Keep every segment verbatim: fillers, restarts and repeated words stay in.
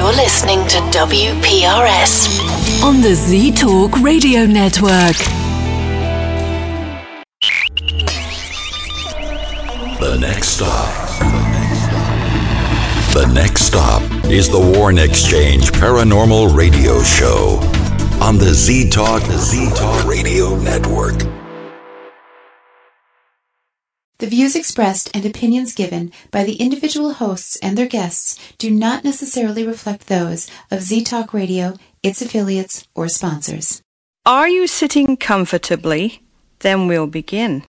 You're listening to W P R S on the Z Talk Radio Network. The next stop. The next stop is the Warren Exchange Paranormal Radio Show on the Z Talk, the Z Talk Radio Network. The views expressed and opinions given by the individual hosts and their guests do not necessarily reflect those of Z Talk Radio, its affiliates, or sponsors. Are you sitting comfortably? Then we'll begin.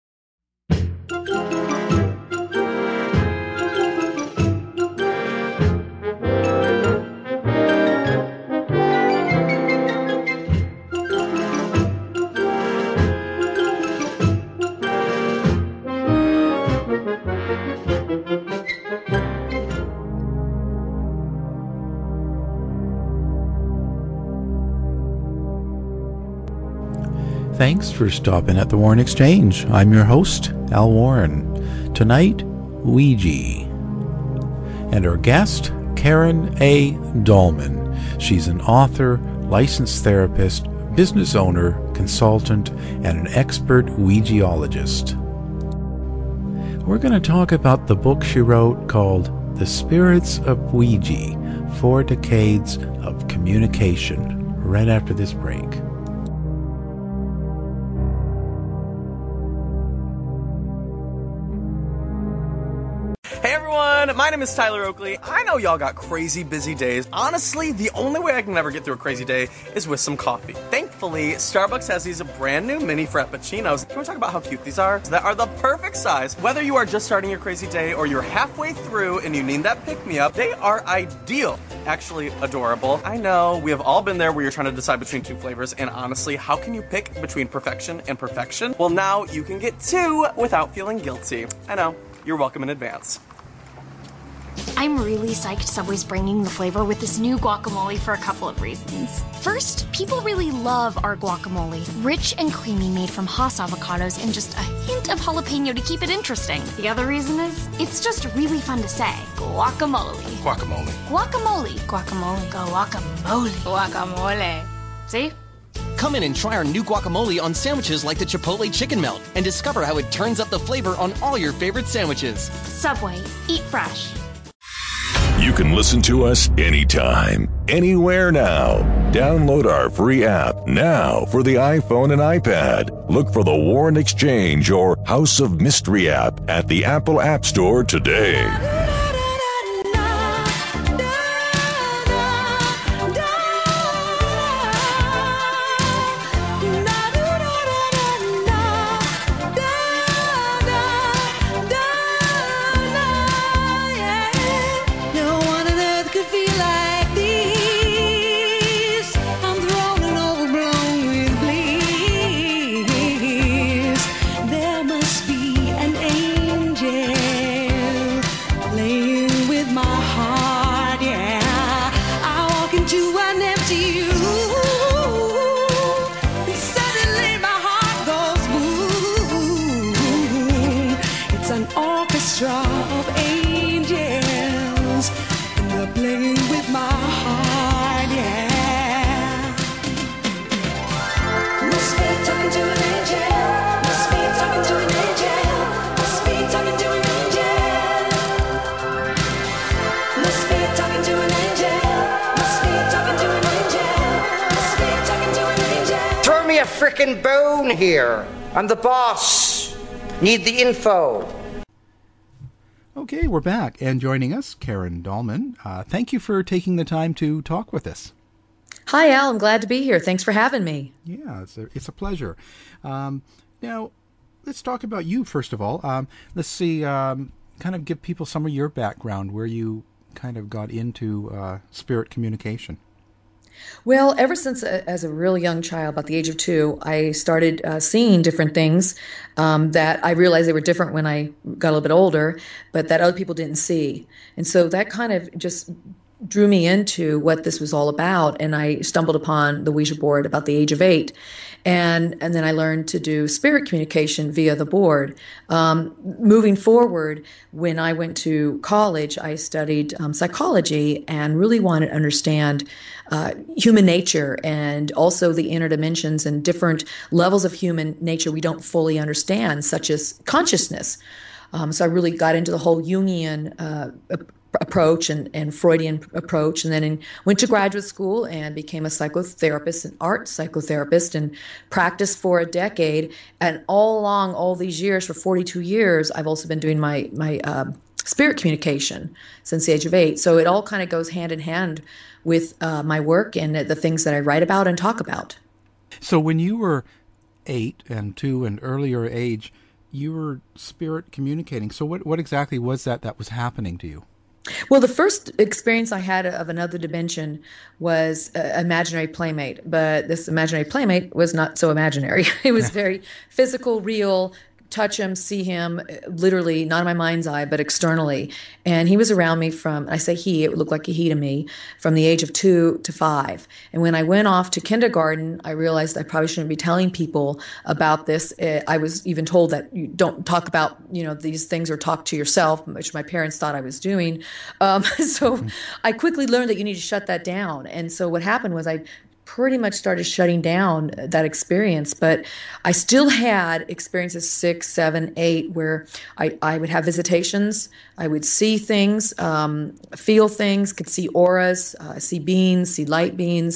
Thanks for stopping at the Warren Exchange. I'm your host, Al Warren. Tonight, Ouija. And our guest, Karen A. Dahlman. She's an author, licensed therapist, business owner, consultant, and an expert Ouijaologist. We're going to talk about the book she wrote called The Spirits of Ouija, Four Decades of Communication, right after this break. My name is Tyler Oakley. I know y'all got crazy busy days. Honestly, the only way I can ever get through a crazy day is with some coffee. Thankfully, Starbucks has these brand new mini frappuccinos. Can we talk about how cute these are? That are the perfect size. Whether you are just starting your crazy day or you're halfway through and you need that pick-me-up, they are ideal. Actually, adorable. I know, we have all been there where you're trying to decide between two flavors, and honestly, how can you pick between perfection and perfection? Well, now you can get two without feeling guilty. I know, you're welcome in advance. I'm really psyched Subway's bringing the flavor with this new guacamole for a couple of reasons. First, people really love our guacamole. Rich and creamy, made from Hass avocados and just a hint of jalapeno to keep it interesting. The other reason is, it's just really fun to say. Guacamole. Guacamole. Guacamole. Guacamole. Guacamole. Guacamole. See? Come in and try our new guacamole on sandwiches like the Chipotle Chicken Melt and discover how it turns up the flavor on all your favorite sandwiches. Subway. Eat fresh. You can listen to us anytime, anywhere now. Download our free app now for the iPhone and iPad. Look for the Warren Exchange or House of Mystery app at the Apple App Store today. Frickin' bone here. I'm the boss. Need the info. Okay, we're back, and joining us, Karen Dahlman. Uh, thank you for taking the time to talk with us. Hi, Al. I'm glad to be here. Thanks for having me. Yeah, it's a, it's a pleasure. Um, now, let's talk about you, first of all. Um, let's see, um, kind of give people some of your background, where you kind of got into uh, spirit communication. Well, ever since uh, as a real young child, about the age of two, I started uh, seeing different things um, that I realized they were different when I got a little bit older, but that other people didn't see. And so that kind of just drew me into what this was all about. And I stumbled upon the Ouija board about the age of eight. And, and then I learned to do spirit communication via the board. Um, moving forward, when I went to college, I studied um, psychology and really wanted to understand uh, human nature and also the inner dimensions and different levels of human nature we don't fully understand, such as consciousness. Um, so I really got into the whole Jungian uh, approach and, and Freudian approach, and then in, went to graduate school and became a psychotherapist, an art psychotherapist, and practiced for a decade. And all along all these years, for forty-two years, I've also been doing my my uh, spirit communication since the age of eight. So it all kind of goes hand in hand with uh, my work and the things that I write about and talk about. So when you were eight and two and earlier age, you were spirit communicating. So what, what exactly was that that was happening to you? Well, the first experience I had of another dimension was an imaginary playmate, but this imaginary playmate was not so imaginary. It was very physical, real, touch him, see him, literally, not in my mind's eye, but externally. And he was around me from, I say he, it looked like a he to me, from the age of two to five. And when I went off to kindergarten, I realized I probably shouldn't be telling people about this. I was even told that you don't talk about, you know, these things or talk to yourself, which my parents thought I was doing. Um, so mm-hmm. I quickly learned that you need to shut that down. And so what happened was I pretty much started shutting down that experience, but I still had experiences six, seven, eight, where I, I would have visitations. I would see things, um, feel things, could see auras, uh, see beings, see light beings.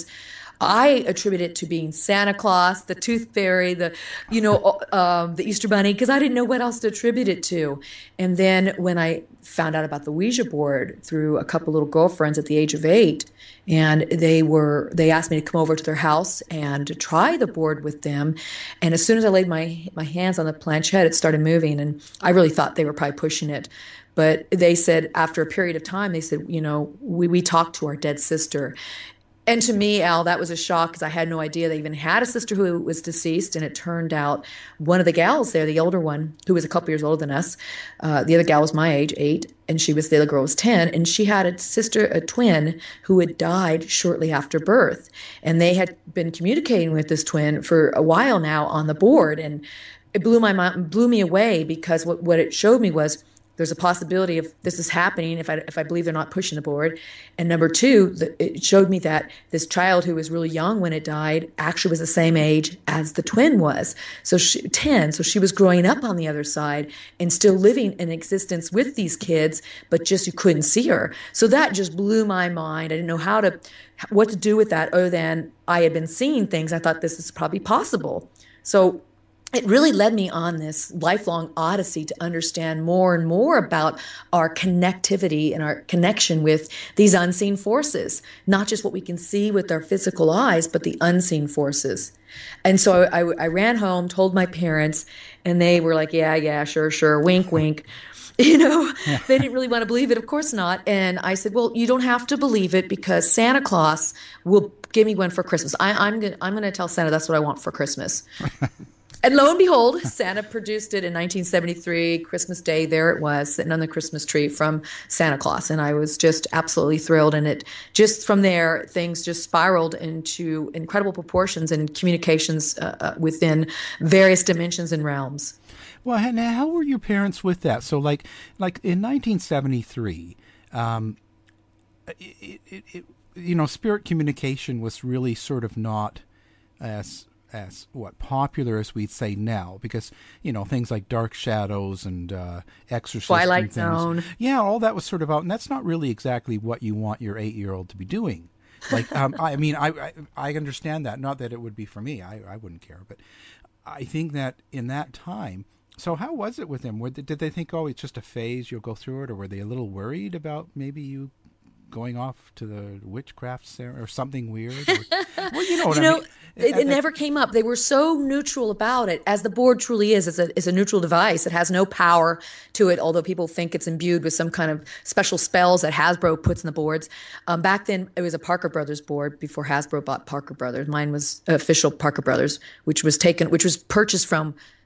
I attribute it to being Santa Claus, the Tooth Fairy, the, you know, uh, the Easter Bunny, because I didn't know what else to attribute it to. And then when I found out about the Ouija board through a couple little girlfriends at the age of eight, and they were they asked me to come over to their house and to try the board with them. And as soon as I laid my my hands on the planchette, it started moving, and I really thought they were probably pushing it. But they said after a period of time, they said, you know, we, we talked to our dead sister. And to me, Al, that was a shock because I had no idea they even had a sister who was deceased. And it turned out one of the gals there, the older one, who was a couple years older than us, uh, the other gal was my age, eight, and she was the other girl was ten. And she had a sister, a twin, who had died shortly after birth. And they had been communicating with this twin for a while now on the board. And it blew my mind, blew me away because what, what it showed me was there's a possibility of this is happening if I if I believe they're not pushing the board. And number two, the, it showed me that this child who was really young when it died actually was the same age as the twin was. So she, ten, so she was growing up on the other side and still living an existence with these kids, but just you couldn't see her. So that just blew my mind. I didn't know how to, what to do with that other than I had been seeing things. I thought this is probably possible. So it really led me on this lifelong odyssey to understand more and more about our connectivity and our connection with these unseen forces, not just what we can see with our physical eyes, but the unseen forces. And so I, I ran home, told my parents, and they were like, yeah, yeah, sure, sure, wink, wink. You know, they didn't really want to believe it. Of course not. And I said, well, you don't have to believe it because Santa Claus will give me one for Christmas. I, I'm going I'm going to tell Santa that's what I want for Christmas. And lo and behold, Santa produced it in nineteen seventy-three, Christmas Day. There it was, sitting on the Christmas tree from Santa Claus. And I was just absolutely thrilled. And it just from there, things just spiraled into incredible proportions and communications uh, within various dimensions and realms. Well, and how were your parents with that? So like like in nineteen seventy-three, um, it, it, it, you know, spirit communication was really sort of not as... as what popular as we'd say now, because you know things like Dark Shadows and uh, Exorcist, Twilight and Zone, yeah, all that was sort of out, and that's not really exactly what you want your eight-year-old to be doing. Like, um, I mean, I, I I understand that. Not that it would be for me. I I wouldn't care, but I think that in that time. So how was it with them? Did they think, oh, it's just a phase, you'll go through it, or were they a little worried about maybe you going off to the witchcraft ceremony or something weird? Or, well, you know what you I know, mean. It, it never came up. They were so neutral about it, as the board truly is. It's a, it's a neutral device. It has no power to it, although people think it's imbued with some kind of special spells that Hasbro puts in the boards. Um, back then, it was a Parker Brothers board before Hasbro bought Parker Brothers. Mine was official Parker Brothers, which was taken, which was purchased from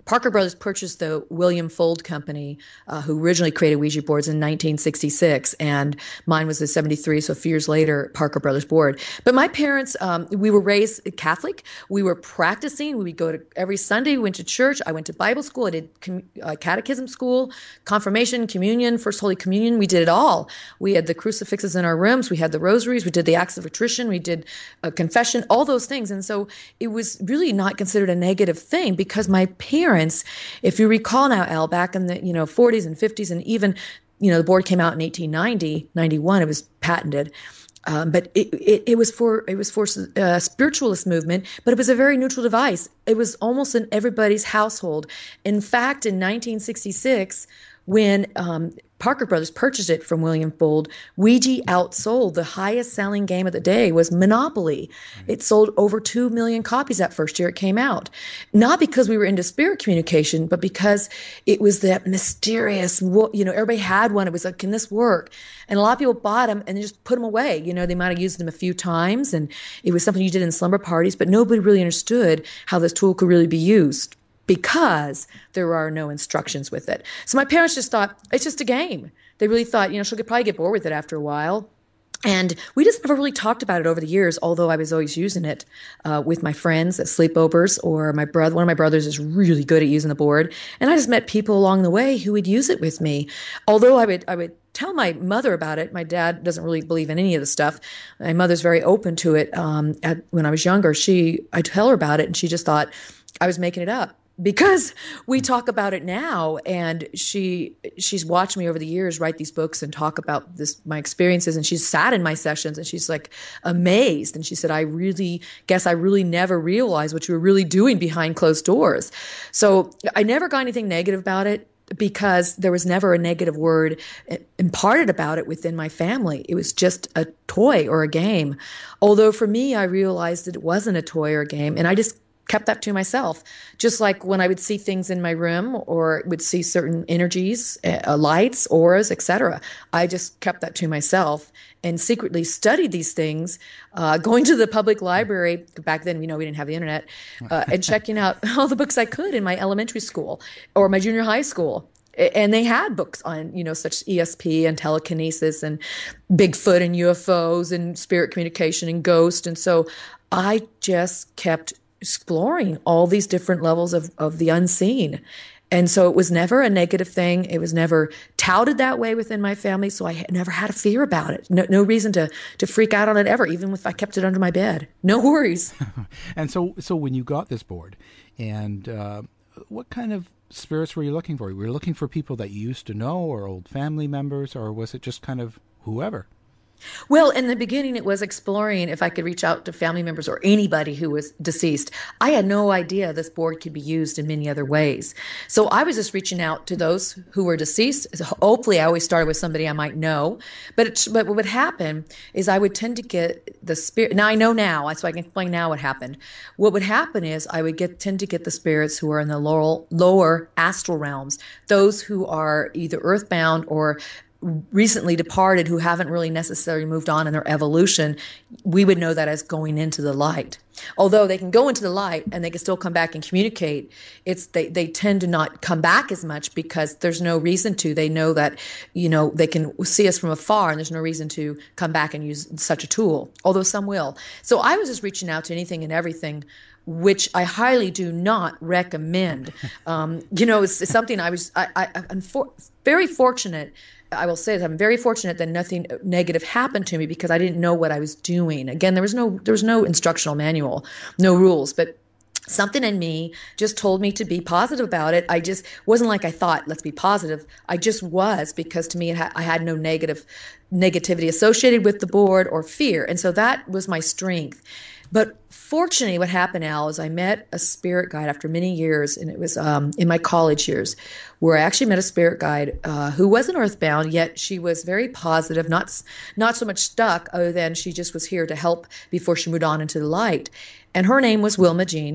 Parker Brothers purchased the William Fold Company, uh, who originally created Ouija boards in nineteen sixty-six, and mine was in seventy-three, so a few years later, Parker Brothers board. But my parents, um, we were raised Catholic. We were practicing. We would go to every Sunday. We went to church. I went to Bible school. I did com- uh, catechism school, confirmation, communion, First Holy Communion. We did it all. We had the crucifixes in our rooms. We had the rosaries. We did the acts of attrition. We did a confession, all those things. And so it was really not considered a negative thing because my parents, if you recall now, Al, back in the you know forties and fifties, and even you know the board came out in eighteen ninety, ninety-one, it was patented. Um, but it, it, it was for it was for uh, spiritualist movement, but it was a very neutral device. It was almost in everybody's household. In fact, in nineteen sixty-six, when um, Parker Brothers purchased it from William Fold, Ouija outsold. The highest selling game of the day was Monopoly. It sold over two million copies that first year it came out. Not because we were into spirit communication, but because it was that mysterious, you know, everybody had one. It was like, can this work? And a lot of people bought them and they just put them away. You know, they might have used them a few times and it was something you did in slumber parties, but nobody really understood how this tool could really be used, because there are no instructions with it. So my parents just thought, it's just a game. They really thought, you know, she'll get, probably get bored with it after a while. And we just never really talked about it over the years, although I was always using it uh, with my friends at sleepovers, or my brother. One of my brothers is really good at using the board. And I just met people along the way who would use it with me. Although I would, I would tell my mother about it. My dad doesn't really believe in any of the stuff. My mother's very open to it. Um, at, when I was younger, she, I tell her about it and she just thought I was making it up. Because we talk about it now, and she she's watched me over the years write these books and talk about this my experiences, and she's sat in my sessions and she's like amazed, and she said, I really guess I really never realized what you were really doing behind closed doors. So I never got anything negative about it, because there was never a negative word imparted about it within my family. It was just a toy or a game. Although for me, I realized that it wasn't a toy or a game, and I just kept that to myself. Just like when I would see things in my room or would see certain energies, uh, lights, auras, et cetera, I just kept that to myself and secretly studied these things, uh, going to the public library. Back then, you know, we didn't have the internet, uh, and checking out all the books I could in my elementary school or my junior high school. And they had books on, you know, such E S P and telekinesis and Bigfoot and U F Os and spirit communication and ghost. And so I just kept exploring all these different levels of, of the unseen. And so it was never a negative thing. It was never touted that way within my family. So I never had a fear about it. No, no reason to, to freak out on it ever, even if I kept it under my bed. No worries. And so, so when you got this board, and uh, what kind of spirits were you looking for? Were you looking for people that you used to know, or old family members, or was it just kind of whoever? Well, in the beginning, it was exploring if I could reach out to family members or anybody who was deceased. I had no idea this board could be used in many other ways. So I was just reaching out to those who were deceased. Hopefully, I always started with somebody I might know. But, it, but what would happen is I would tend to get the spirit. Now, I know now, so I can explain now what happened. What would happen is I would get tend to get the spirits who are in the lower, lower astral realms, those who are either earthbound or recently departed, who haven't really necessarily moved on in their evolution. We would know that as going into the light. Although they can go into the light and they can still come back and communicate, it's they, they tend to not come back as much because there's no reason to. They know that, you know, they can see us from afar and there's no reason to come back and use such a tool, although some will. So I was just reaching out to anything and everything, which I highly do not recommend. Um, you know, it's, it's something I was I, I, I'm for, very fortunate. I will say that I'm very fortunate that nothing negative happened to me because I didn't know what I was doing. Again, there was no there was no instructional manual, no rules, but something in me just told me to be positive about it. I just wasn't like I thought, let's be positive. I just was, because to me, it ha- I had no negative negativity associated with the board or fear. And so that was my strength. But fortunately, what happened, Al, is I met a spirit guide after many years, and it was um, in my college years, where I actually met a spirit guide uh, who wasn't earthbound, yet she was very positive, not not so much stuck, other than she just was here to help before she moved on into the light. And her name was Wilma Jean.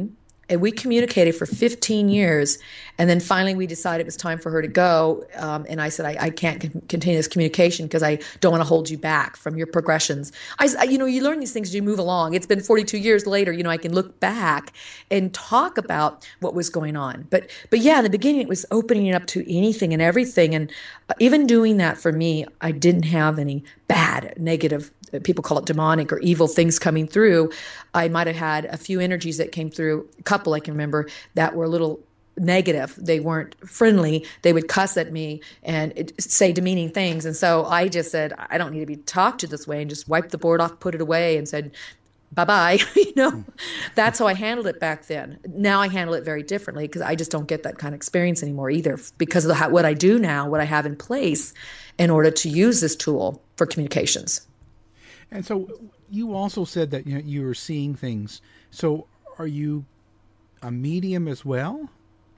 And we communicated for fifteen years. And then finally we decided it was time for her to go. Um, and I said, I, I can't con- continue this communication because I don't want to hold you back from your progressions. I, I, you know, you learn these things as you move along. It's been forty-two years later, you know, I can look back and talk about what was going on. But, but yeah, in the beginning, it was opening it up to anything and everything. And even doing that for me, I didn't have any bad, negative, people call it demonic or evil things coming through. I might have had a few energies that came through, a couple I can remember, that were a little negative. They weren't friendly. They would cuss at me and it, say demeaning things. And so I just said, I don't need to be talked to this way, and just wiped the board off, put it away, and said, bye-bye. You know, that's how I handled it back then. Now I handle it very differently because I just don't get that kind of experience anymore either, because of the, what I do now, what I have in place in order to use this tool for communications. And so you also said that, you know, you were seeing things. So are you a medium as well?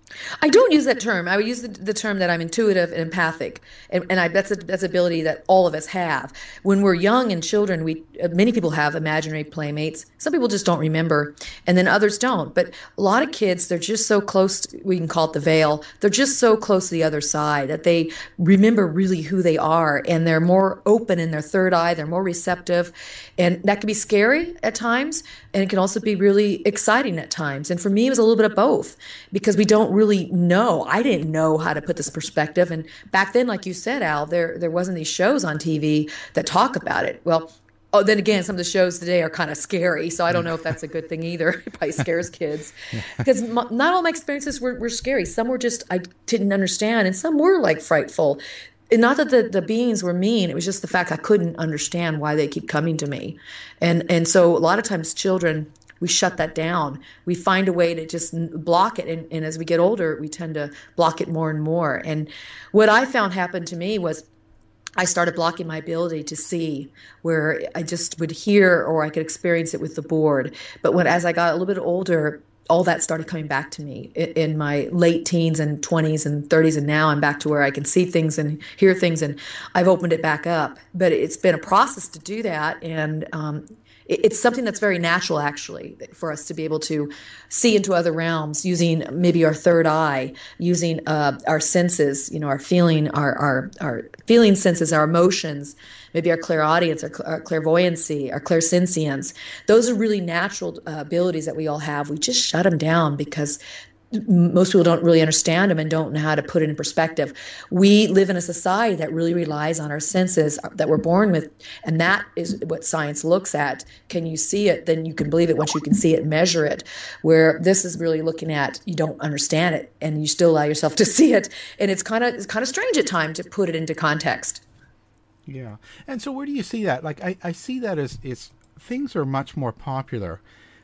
I don't use that term. I would use the, the term that I'm intuitive and empathic, and, and I, that's a that's an ability that all of us have. When we're young and children, we uh, many people have imaginary playmates. Some people just don't remember, and then others don't. But a lot of kids, they're just so close to, we can call it the veil. They're just so close to the other side that they remember really who they are, and they're more open in their third eye. They're more receptive, and that can be scary at times, and it can also be really exciting at times. And for me, it was a little bit of both, because we don't really know. I didn't know how to put this perspective. And back then, like you said, Al, there there wasn't these shows on T V that talk about it. Well, oh, then again, some of the shows today are kind of scary. So I don't know if that's a good thing either. It probably scares kids. Because not all my experiences were, were scary. Some were just, I didn't understand. And some were like frightful. And not that the, the beings were mean. It was just the fact I couldn't understand why they keep coming to me. And and so a lot of times children, we shut that down. We find a way to just block it. And, and as we get older, we tend to block it more and more. And what I found happened to me was I started blocking my ability to see, where I just would hear or I could experience it with the board. But when as I got a little bit older, all that started coming back to me in my late teens and twenties and thirties. And now I'm back to where I can see things and hear things, and I've opened it back up. But it's been a process to do that. And, um, it's something that's very natural, actually, for us to be able to see into other realms using maybe our third eye, using uh, our senses, you know, our feeling, our, our our feeling senses, our emotions, maybe our clairaudience, our, our clairvoyancy, our clairsentience. Those are really natural uh, abilities that we all have. We just shut them down because most people don't really understand them and don't know how to put it in perspective. We live in a society that really relies on our senses that we're born with, and that is what science looks at. Can you see it? Then you can believe it once you can see it, measure it. Where this is really looking at, you don't understand it, and you still allow yourself to see it, and it's kind of it's kind of strange at times to put it into context. Yeah, and so where do you see that? Like I, I see that as it's things are much more popular.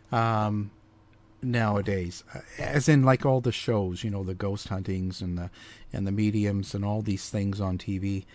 Um, nowadays, as in like all the shows, you know, the ghost huntings and the and the mediums and all these things on T V.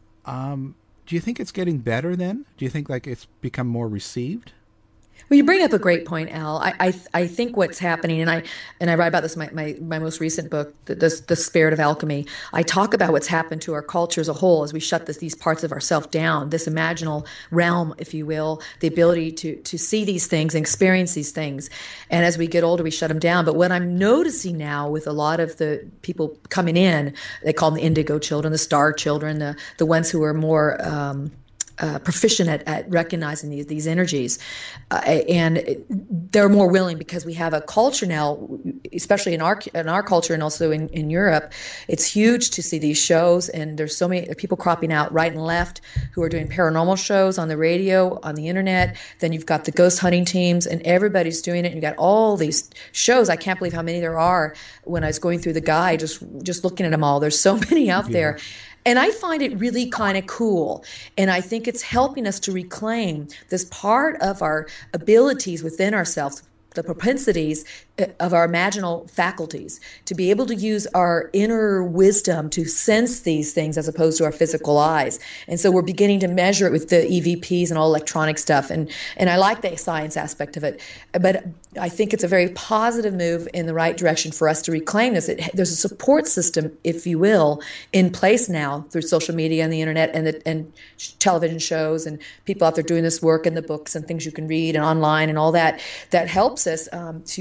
Um, do you think it's getting better then? Do you think like it's become more received? Well, you bring up a great point, Al. I, I I think what's happening, and I and I write about this in my, my, my most recent book, the, the the Spirit of Alchemy. I talk about what's happened to our culture as a whole as we shut this, these parts of ourselves down, this imaginal realm, if you will, the ability to to see these things and experience these things. And as we get older, we shut them down. But what I'm noticing now with a lot of the people coming in, they call them the indigo children, the star children, the the ones who are more um, Uh, proficient at, at recognizing these these energies, uh, and it, they're more willing because we have a culture now, especially in our in our culture and also in, in Europe. It's huge to see these shows, and there's so many people cropping out right and left who are doing paranormal shows on the radio, on the internet. Then you've got the ghost hunting teams, and everybody's doing it. You got all these shows. I can't believe how many there are. When I was going through the guide, just just looking at them all, there's so many out yeah. there. And I find it really kind of cool. And I think it's helping us to reclaim this part of our abilities within ourselves, the propensities of our imaginal faculties, to be able to use our inner wisdom to sense these things as opposed to our physical eyes. And so we're beginning to measure it with the E V Ps and all electronic stuff. And, and I like the science aspect of it. But I think it's a very positive move in the right direction for us to reclaim this. It, there's a support system, if you will, in place now through social media and the internet and, the, and television shows and people out there doing this work and the books and things you can read and online and all that, that helps us um, to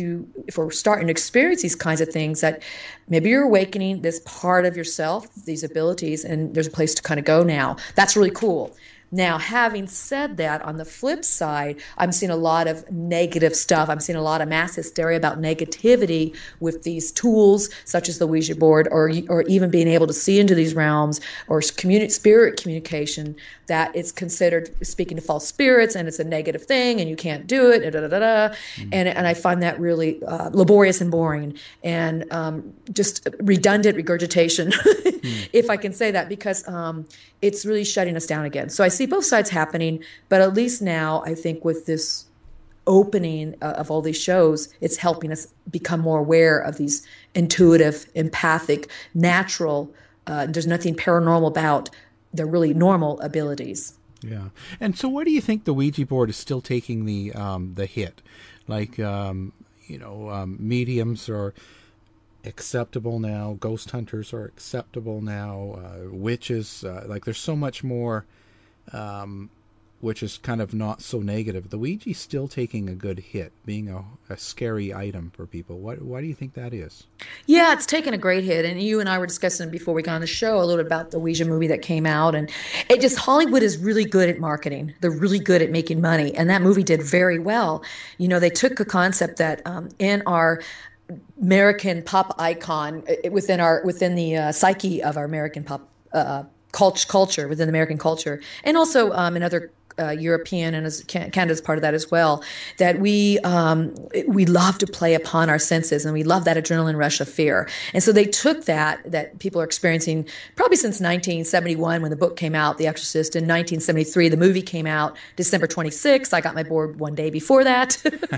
if we're starting to experience these kinds of things, that maybe you're awakening this part of yourself, these abilities, and there's a place to kind of go now. That's really cool. Now, having said that, on the flip side, I'm seeing a lot of negative stuff. I'm seeing a lot of mass hysteria about negativity with these tools, such as the Ouija board, or or even being able to see into these realms, or communi- spirit communication, that it's considered speaking to false spirits, and it's a negative thing, and you can't do it, da, da, da, da. Mm-hmm. and and I find that really uh, laborious and boring, and um, just redundant regurgitation, mm-hmm. if I can say that, because um, it's really shutting us down again. So I see both sides happening, but at least now I think with this opening uh, of all these shows, it's helping us become more aware of these intuitive, empathic, natural, uh, there's nothing paranormal about, they're really normal abilities. Yeah. And so where do you think the Ouija board is still taking the um, the hit? Like, um, you know, um, mediums are acceptable now, ghost hunters are acceptable now, uh, witches, uh, like there's so much more, um, which is kind of not so negative. The Ouija's still taking a good hit, being a, a scary item for people. What, why do you think that is? Yeah, it's taken a great hit. And you and I were discussing before we got on the show a little bit about the Ouija movie that came out. And it just, Hollywood is really good at marketing. They're really good at making money. And that movie did very well. You know, they took a concept that um, in our American pop icon, within our within the uh, psyche of our American pop uh, cult- culture, within American culture, and also um, in other uh, European and as Canada's part of that as well, that we um, we love to play upon our senses, and we love that adrenaline rush of fear. And so they took that that people are experiencing probably since nineteen seventy-one when the book came out, The Exorcist. In nineteen seventy-three, the movie came out December twenty-sixth. I got my board one day before that.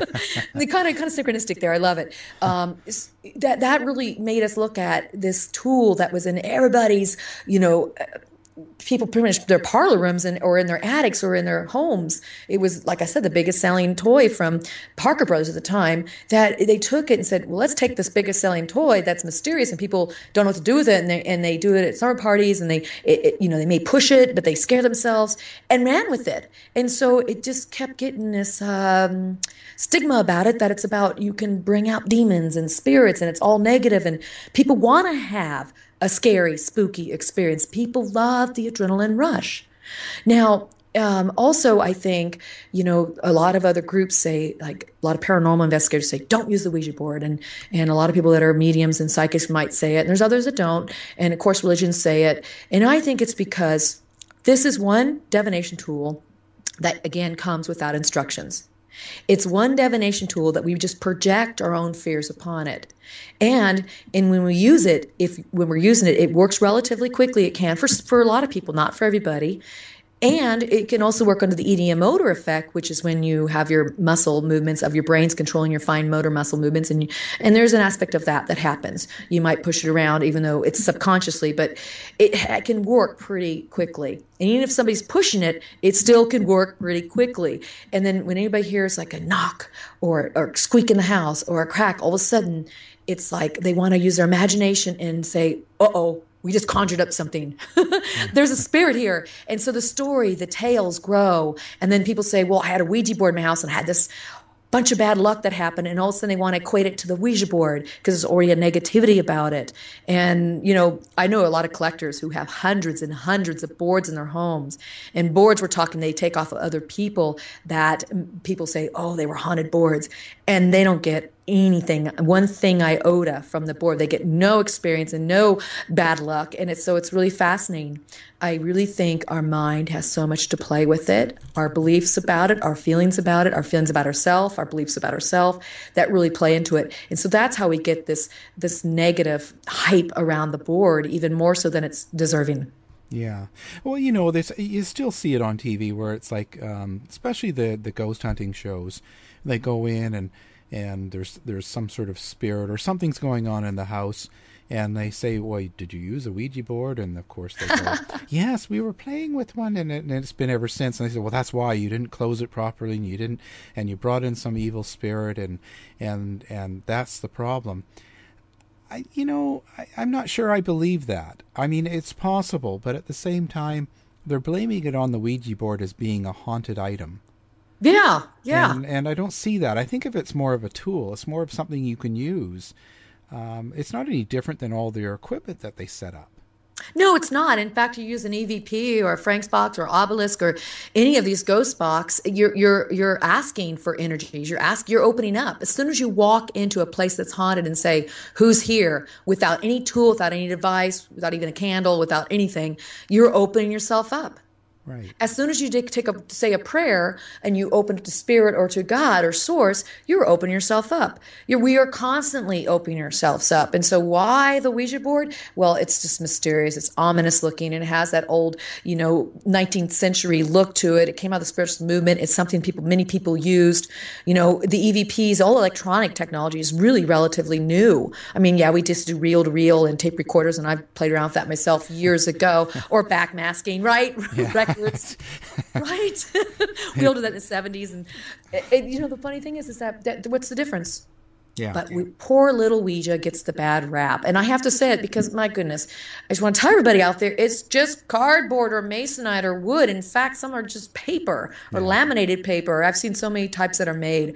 The kind of kind of synchronistic there. I love it. Um, that that really made us look at this tool that was in everybody's, you know, people pretty much their parlor rooms and or in their attics or in their homes. It was, like I said, the biggest selling toy from Parker Brothers at the time, that they took it and said, well, let's take this biggest selling toy that's mysterious and people don't know what to do with it. And they, and they do it at summer parties, and they, it, it, you know, they may push it, but they scare themselves, and ran with it. And so it just kept getting this um, stigma about it, that it's about, you can bring out demons and spirits and it's all negative, and people want to have a scary, spooky experience. People love the adrenaline rush. Now, um, also, I think, you know, a lot of other groups say, like a lot of paranormal investigators say, don't use the Ouija board. And, and a lot of people that are mediums and psychics might say it. And there's others that don't. And of course, religions say it. And I think it's because this is one divination tool that, again, comes without instructions. It's one divination tool that we just project our own fears upon it. And and when we use it, if when we're using it, it works relatively quickly. It can for for a lot of people, not for everybody. And it can also work under the ideomotor effect, which is when you have your muscle movements of your brains controlling your fine motor muscle movements. And you, and there's an aspect of that that happens. You might push it around, even though it's subconsciously, but it, it can work pretty quickly. And even if somebody's pushing it, it still can work pretty quickly. And then when anybody hears like a knock or, or squeak in the house or a crack, all of a sudden it's like they want to use their imagination and say, uh-oh, we just conjured up something. There's a spirit here. And so the story, the tales grow. And then people say, well, I had a Ouija board in my house and I had this bunch of bad luck that happened. And all of a sudden they want to equate it to the Ouija board because there's already a negativity about it. And, you know, I know a lot of collectors who have hundreds and hundreds of boards in their homes. And boards, we're talking, they take off of other people that people say, oh, they were haunted boards. And they don't get anything, one thing iota from the board. They get no experience and no bad luck. And it's so it's really fascinating. I really think our mind has so much to play with it. Our beliefs about it, our feelings about it, our feelings about ourselves, our beliefs about ourselves, that really play into it. And so that's how we get this this negative hype around the board, even more so than it's deserving. Yeah. Well, you know, there's, you still see it on T V where it's like, um, especially the, the ghost hunting shows, they go in and and there's there's some sort of spirit or something's going on in the house, and they say, well, did you use a Ouija board? And of course they go, yes, we were playing with one, and, it, and it's been ever since. And they say, well, that's why you didn't close it properly, and you didn't, and you brought in some evil spirit, and and and that's the problem. I, you know, I, I'm not sure I believe that. I mean, it's possible, but at the same time, they're blaming it on the Ouija board as being a haunted item. Yeah, yeah. And, and I don't see that. I think if it's more of a tool, it's more of something you can use. Um, it's not any different than all their equipment that they set up. No, it's not. In fact, you use an E V P or a Frank's box or Obelisk or any of these ghost box, you're you're you're asking for energies. You're ask you're opening up. As soon as you walk into a place that's haunted and say, "Who's here?" without any tool, without any device, without even a candle, without anything, you're opening yourself up. Right. As soon as you take a, say a prayer and you open it to spirit or to God or source, you're opening yourself up. You're, we are constantly opening ourselves up. And so why the Ouija board? Well, it's just mysterious. It's ominous looking, and it has that old, you know, nineteenth century look to it. It came out of the spiritual movement. It's something people, many people used. You know, the E V Ps, all electronic technology is really relatively new. I mean, yeah, we just do reel to reel and tape recorders, and I've played around with that myself years ago, or backmasking, right? Yeah. Right. We all did that in the seventies. And, and, you know, the funny thing is, is that, that what's the difference? Yeah. But we, poor little Ouija gets the bad rap. And I have to say it because, my goodness, I just want to tell everybody out there, it's just cardboard or masonite or wood. In fact, some are just paper or yeah. laminated paper. I've seen so many types that are made.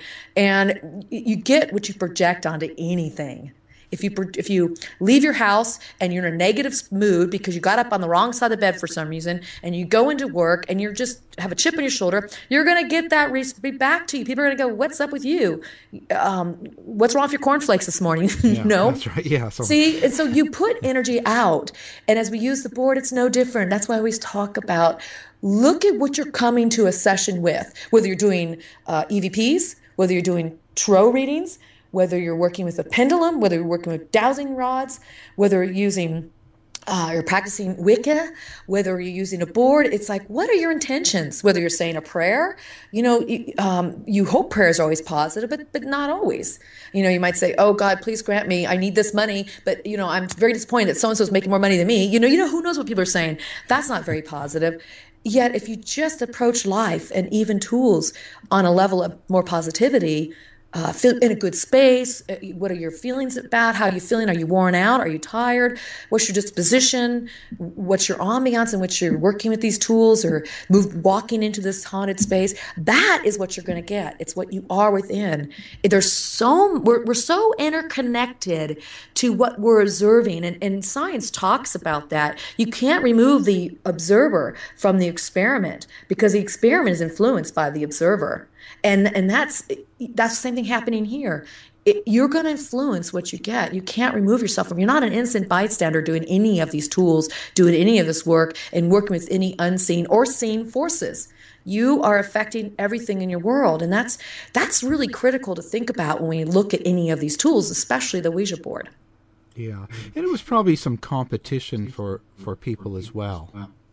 And you get what you project onto anything. If you if you leave your house and you're in a negative mood because you got up on the wrong side of the bed for some reason, and you go into work and you're just have a chip on your shoulder, you're going to get that re- back to you. People are going to go, "What's up with you? Um, what's wrong with your cornflakes this morning?" Yeah, no, that's right. Yeah. So. See, and so you put energy out, and as we use the board, it's no different. That's why I always talk about look at what you're coming to a session with, whether you're doing uh, E V Ps, whether you're doing tarot readings, whether you're working with a pendulum, whether you're working with dowsing rods, whether you're using, uh, you're practicing Wicca, whether you're using a board, it's like, what are your intentions? Whether you're saying a prayer, you know, um, you hope prayers are always positive, but but not always. You know, you might say, "Oh God, please grant me, I need this money, but you know, I'm very disappointed that so-and-so is making more money than me." You know, you know, who knows what people are saying? That's not very positive. Yet, if you just approach life and even tools on a level of more positivity, Uh, feel in a good space. What are your feelings about? How are you feeling? Are you worn out? Are you tired? What's your disposition? What's your ambiance in which you're working with these tools or move, walking into this haunted space? That is what you're going to get. It's what you are within. There's so we're, we're so interconnected to what we're observing, and, and science talks about that. You can't remove the observer from the experiment because the experiment is influenced by the observer. And and that's that's the same thing happening here. It, you're going to influence what you get. You can't remove yourself from. You're not an innocent bystander doing any of these tools, doing any of this work, and working with any unseen or seen forces. You are affecting everything in your world, and that's that's really critical to think about when we look at any of these tools, especially the Ouija board. Yeah, and it was probably some competition for for people as well.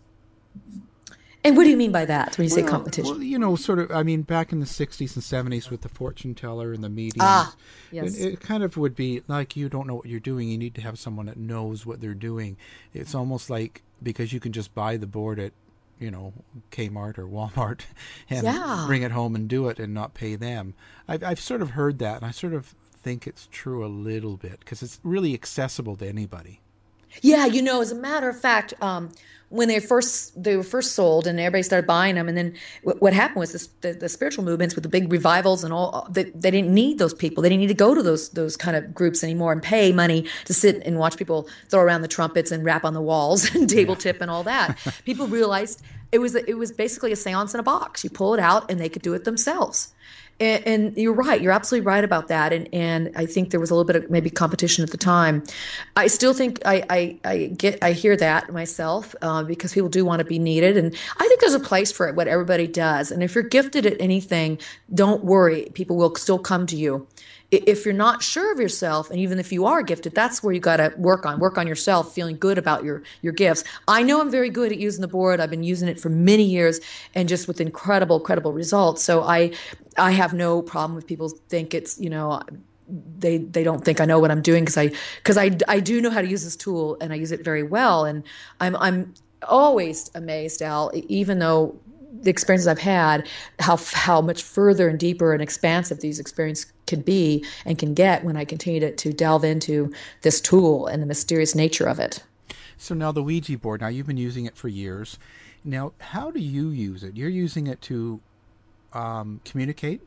And what do you mean by that when you well, say competition? Well, you know, sort of, I mean, back in the sixties and seventies with the fortune teller and the mediums, ah, yes. it, it kind of would be like you don't know what you're doing. You need to have someone that knows what they're doing. It's almost like because you can just buy the board at, you know, Kmart or Walmart and yeah. bring it home and do it and not pay them. I've, I've sort of heard that, and I sort of think it's true a little bit because it's really accessible to anybody. Yeah, you know, as a matter of fact, um, when they first they were first sold and everybody started buying them, and then w- what happened was this, the, the spiritual movements with the big revivals and all, they, they didn't need those people. They didn't need to go to those those kind of groups anymore and pay money to sit and watch people throw around the trumpets and rap on the walls and table tip and all that. People realized it was it was basically a seance in a box. You pull it out and they could do it themselves. And, and you're right. You're absolutely right about that. And and I think there was a little bit of maybe competition at the time. I still think I I, I get I hear that myself uh, because people do want to be needed, and I think there's a place for it. What everybody does, and if you're gifted at anything, don't worry. People will still come to you. If you're not sure of yourself, and even if you are gifted, that's where you got to work on, work on yourself, feeling good about your, your gifts. I know I'm very good at using the board. I've been using it for many years and just with incredible, incredible results. So I, I have no problem if people think it's, you know, they, they don't think I know what I'm doing because I, because I, I do know how to use this tool and I use it very well. And I'm, I'm always amazed, Al, even though the experiences I've had, how how much further and deeper and expansive these experiences can be and can get when I continue to, to delve into this tool and the mysterious nature of it. So now the Ouija board, now you've been using it for years. Now, how do you use it? You're using it to um, communicate?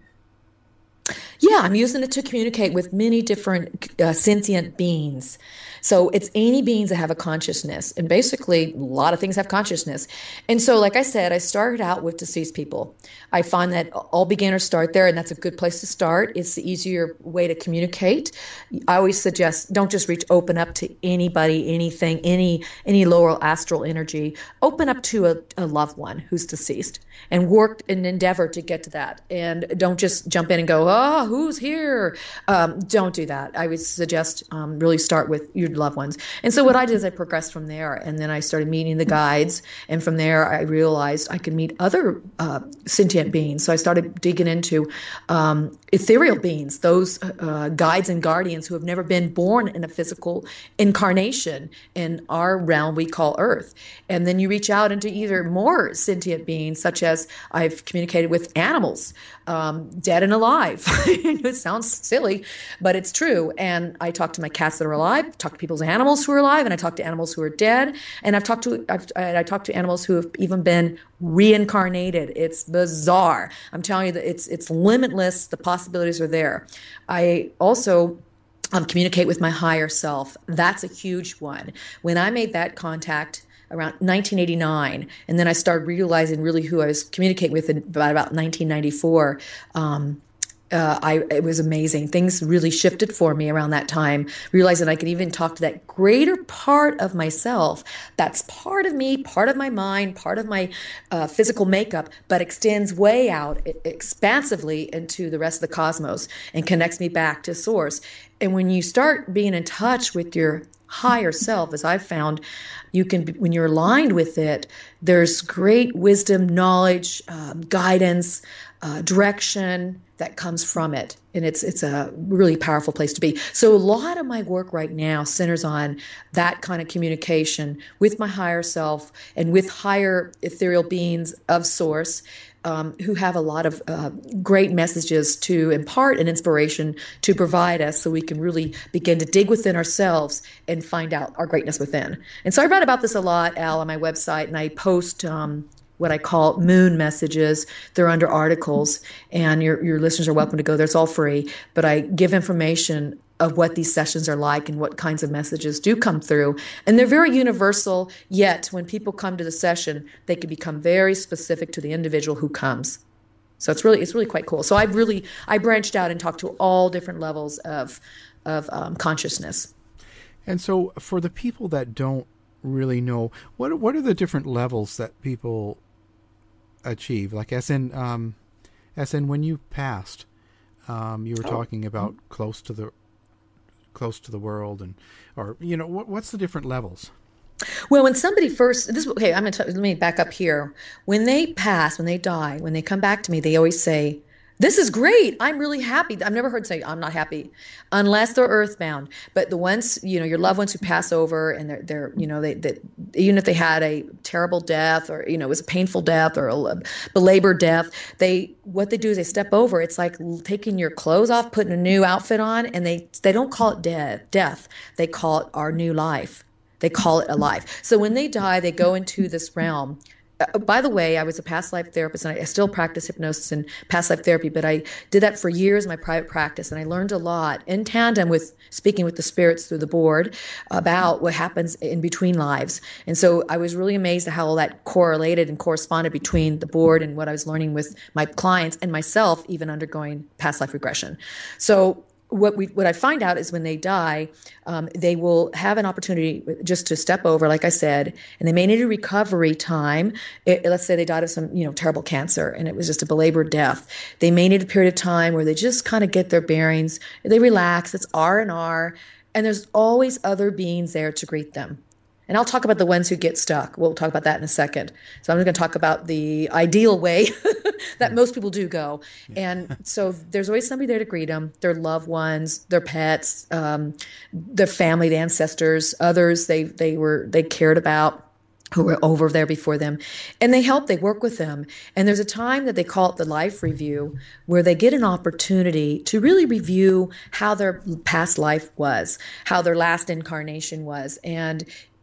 Yeah, I'm using it to communicate with many different uh, sentient beings. So it's any beings that have a consciousness. And basically, a lot of things have consciousness. And so, like I said, I started out with deceased people. I find that all beginners start there, and that's a good place to start. It's the easier way to communicate. I always suggest don't just reach open up to anybody, anything, any any lower astral energy. Open up to a, a loved one who's deceased and work and endeavor to get to that. And don't just jump in and go, oh, who's here? Um, don't do that. I would suggest um, really start with your loved ones. And so what I did is I progressed from there, and then I started meeting the guides. And from there, I realized I could meet other uh, sentient beings. So I started digging into um, ethereal beings, those uh, guides and guardians who have never been born in a physical incarnation in our realm we call Earth. And then you reach out into either more sentient beings, such as I've communicated with animals, um, dead and alive. It sounds silly, but it's true. And I talk to my cats that are alive, talk to people's animals who are alive, and I talk to animals who are dead. And I've talked to I've, I talk to animals who have even been reincarnated. It's bizarre. I'm telling you that it's it's limitless. The possibilities are there. I also um, communicate with my higher self. That's a huge one. When I made that contact around nineteen eighty-nine, and then I started realizing really who I was communicating with in about, about nineteen ninety-four. Um, uh, I, it was amazing. Things really shifted for me around that time, realizing I could even talk to that greater part of myself that's part of me, part of my mind, part of my uh, physical makeup, but extends way out expansively into the rest of the cosmos and connects me back to source. And when you start being in touch with your higher self, as I've found, you can, when you're aligned with it, there's great wisdom, knowledge, um, guidance, uh, direction that comes from it. And it's it's a really powerful place to be. So a lot of my work right now centers on that kind of communication with my higher self and with higher ethereal beings of source, Um, who have a lot of uh, great messages to impart and inspiration to provide us so we can really begin to dig within ourselves and find out our greatness within. And so I write about this a lot, Al, on my website, and I post um, what I call moon messages. They're under articles, and your, your listeners are welcome to go there. It's all free, but I give information of what these sessions are like and what kinds of messages do come through. And they're very universal, yet when people come to the session, they can become very specific to the individual who comes. So it's really it's really quite cool. So I've really, I branched out and talked to all different levels of, of um, consciousness. And so for the people that don't really know, what, what are the different levels that people achieve? Like as in, um, as in when you passed, um, you were oh. talking about close to the close to the world, and or you know what, what's the different levels? Well, when somebody first this okay, I'm gonna t- let me back up here. When they pass, when they die, when they come back to me, they always say, "This is great. I'm really happy." I've never heard say, "I'm not happy," unless they're earthbound. But the ones, you know, your loved ones who pass over, and they're, they're you know, they, they even if they had a terrible death, or you know, it was a painful death or a belabored death, they what they do is they step over. It's like taking your clothes off, putting a new outfit on, and they they don't call it death. Death. They call it our new life. They call it a life. So when they die, they go into this realm. Uh, by the way, I was a past life therapist, and I, I still practice hypnosis and past life therapy, but I did that for years in my private practice, and I learned a lot in tandem with speaking with the spirits through the board about what happens in between lives. And so I was really amazed at how all that correlated and corresponded between the board and what I was learning with my clients and myself, even undergoing past life regression. So What we what I find out is when they die, um, they will have an opportunity just to step over, like I said, and they may need a recovery time. It, let's say they died of some you know terrible cancer, and it was just a belabored death. They may need a period of time where they just kind of get their bearings. They relax. It's R and R, and there's always other beings there to greet them. And I'll talk about the ones who get stuck. We'll talk about that in a second. So I'm going to talk about the ideal way that most people do go. And so there's always somebody there to greet them, their loved ones, their pets, um, their family, the ancestors, others they they were they cared about, who were over there before them. And they help, they work with them. And there's a time that they call it the life review, where they get an opportunity to really review how their past life was, how their last incarnation was. And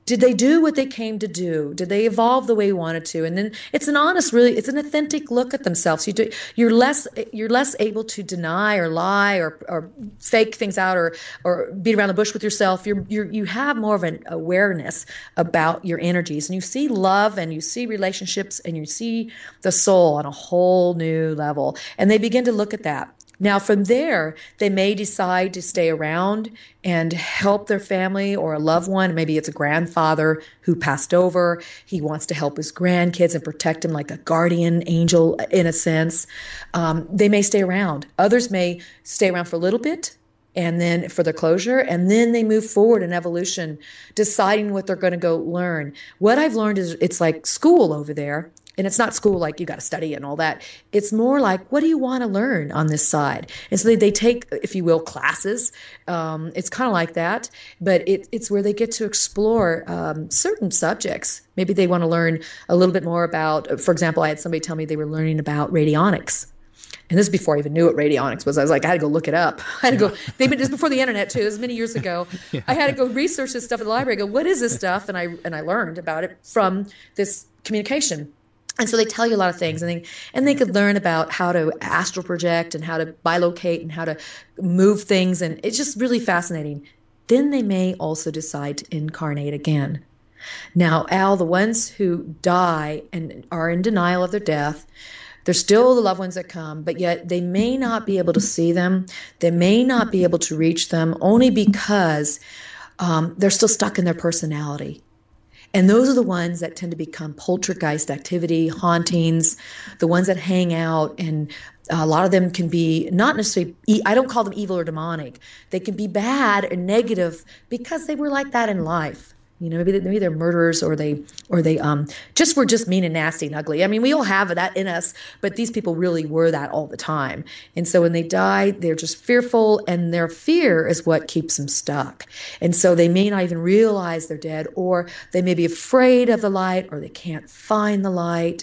Did they do what they came to do? Did they evolve the way we wanted to? And then it's an honest, really, it's an authentic look at themselves. You do, you're less you're less able to deny or lie or, or fake things out or or beat around the bush with yourself. You're, you're you have more of an awareness about your energies, and you see love and you see relationships and you see the soul on a whole new level. And they begin to look at that. Now, from there, they may decide to stay around and help their family or a loved one. Maybe it's a grandfather who passed over. He wants to help his grandkids and protect them like a guardian angel in a sense. Um, they may stay around. Others may stay around for a little bit and then for their closure, and then they move forward in evolution, deciding what they're going to go learn. What I've learned is it's like school over there. And it's not school like you got to study and all that. It's more like, what do you want to learn on this side? And so they, they take, if you will, classes. Um, it's kind of like that, but it, it's where they get to explore um, certain subjects. Maybe they want to learn a little bit more about, for example, I had somebody tell me they were learning about radionics. And this is before I even knew what radionics was. I was like, I had to go look it up. I had to go, they this was before the internet too. It was many years ago. Yeah. I had to go research this stuff at the library. I go, what is this stuff? And I, and I learned about it from this communication. And so they tell you a lot of things, and they and they could learn about how to astral project and how to bilocate and how to move things, and it's just really fascinating. Then they may also decide to incarnate again. Now, Al, the ones who die and are in denial of their death, they're still the loved ones that come, but yet they may not be able to see them. They may not be able to reach them only because um, they're still stuck in their personality. And those are the ones that tend to become poltergeist activity, hauntings, the ones that hang out. And a lot of them can be not necessarily, I don't call them evil or demonic. They can be bad or negative because they were like that in life. You know, maybe, they, maybe they're murderers or they or they um just were just mean and nasty and ugly. I mean, we all have that in us, but these people really were that all the time. And so when they die, they're just fearful, and their fear is what keeps them stuck. And so they may not even realize they're dead, or they may be afraid of the light, or they can't find the light.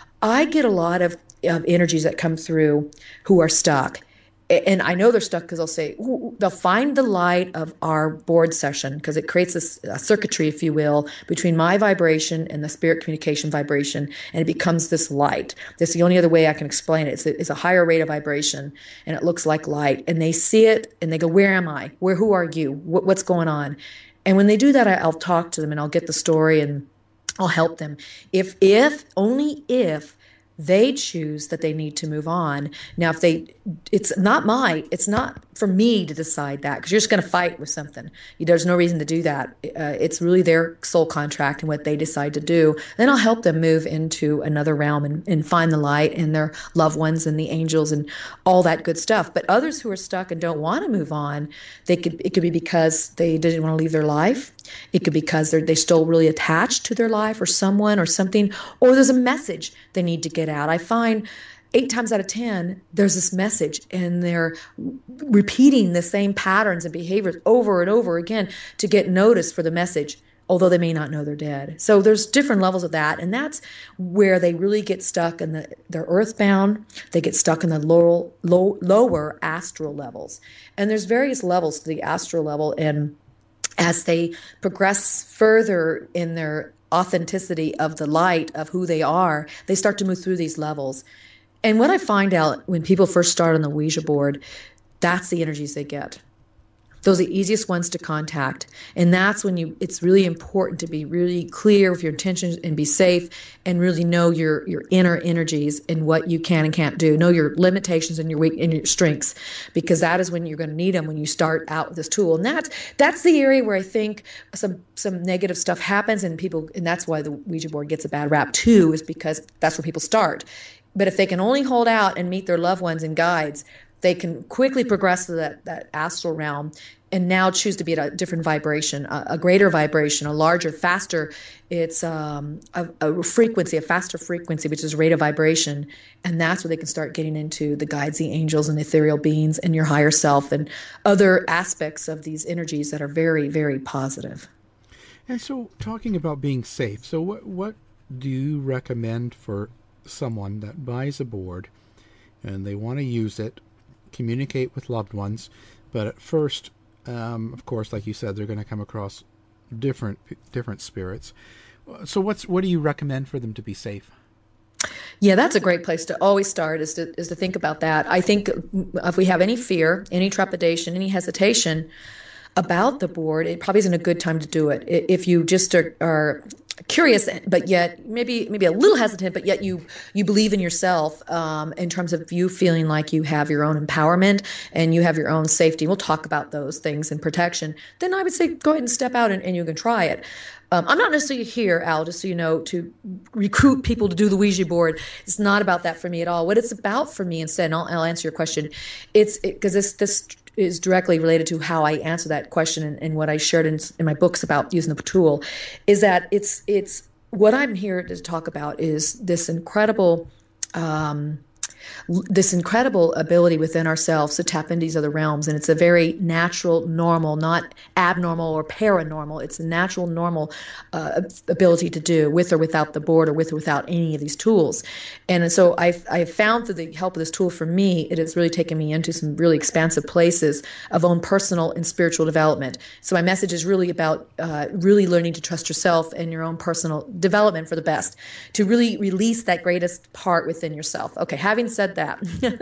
I get a lot of, of energies that come through who are stuck. And I know they're stuck because they'll say, ooh, they'll find the light of our board session because it creates this a circuitry, if you will, between my vibration and the spirit communication vibration, and it becomes this light. That's the only other way I can explain it. It's a, it's a higher rate of vibration, and it looks like light. And they see it, and they go, where am I? Where? Who are you? What, what's going on? And when they do that, I, I'll talk to them, and I'll get the story, and I'll help them. If, if, only if, they choose that they need to move on. Now, if they, it's not my, it's not for me to decide that, because you're just going to fight with something. There's no reason to do that. Uh, it's really their soul contract and what they decide to do. Then I'll help them move into another realm and, and find the light and their loved ones and the angels and all that good stuff. But others who are stuck and don't want to move on, they could, it could be because they didn't want to leave their life. It could be because they're they still really attached to their life or someone or something, or there's a message they need to get out. I find eight times out of ten, there's this message, and they're repeating the same patterns and behaviors over and over again to get noticed for the message, although they may not know they're dead. So there's different levels of that, and that's where they really get stuck in the, they're earthbound, they get stuck in the lower, low, lower astral levels. And there's various levels to the astral level, and as they progress further in their authenticity of the light of who they are, they start to move through these levels. And what I find out when people first start on the Ouija board, that's the energies they get. Those are the easiest ones to contact. And that's when you, it's really important to be really clear with your intentions and be safe and really know your, your inner energies and what you can and can't do. Know your limitations and your weak and your strengths, because that is when you're going to need them when you start out with this tool. And that's, that's the area where I think some, some negative stuff happens, and people, and that's why the Ouija board gets a bad rap too, is because that's where people start. But if they can only hold out and meet their loved ones and guides, they can quickly progress to that, that astral realm and now choose to be at a different vibration, a, a greater vibration, a larger, faster. It's um, a, a frequency, a faster frequency, which is rate of vibration. And that's where they can start getting into the guides, the angels, and ethereal beings, and your higher self, and other aspects of these energies that are very, very positive. And so, talking about being safe, so what, what do you recommend for someone that buys a board and they want to use it, communicate with loved ones, but at first, um, of course, like you said, they're going to come across different different spirits. So what's what do you recommend for them to be safe? Yeah, that's a great place to always start, is to is to think about that. I think if we have any fear, any trepidation, any hesitation about the board, it probably isn't a good time to do it. If you just are, are curious, but yet maybe maybe a little hesitant, but yet you you believe in yourself um, in terms of you feeling like you have your own empowerment and you have your own safety. We'll talk about those things and protection. Then I would say go ahead and step out and, and you can try it. Um, I'm not necessarily here, Al, just so you know, to recruit people to do the Ouija board. It's not about that for me at all. What it's about for me instead, and I'll, I'll answer your question, it's because it, this this is directly related to how I answer that question and, and what I shared in, in my books about using the tool, is that it's it's what I'm here to talk about is this incredible um, this incredible ability within ourselves to tap into these other realms. And it's a very natural, normal, not abnormal or paranormal. It's a natural, normal uh, ability to do with or without the board or with or without any of these tools. And so I've, I've found through the help of this tool, for me, it has really taken me into some really expansive places of own personal and spiritual development. So my message is really about uh, really learning to trust yourself and your own personal development for the best, to really release that greatest part within yourself. Okay, having said that,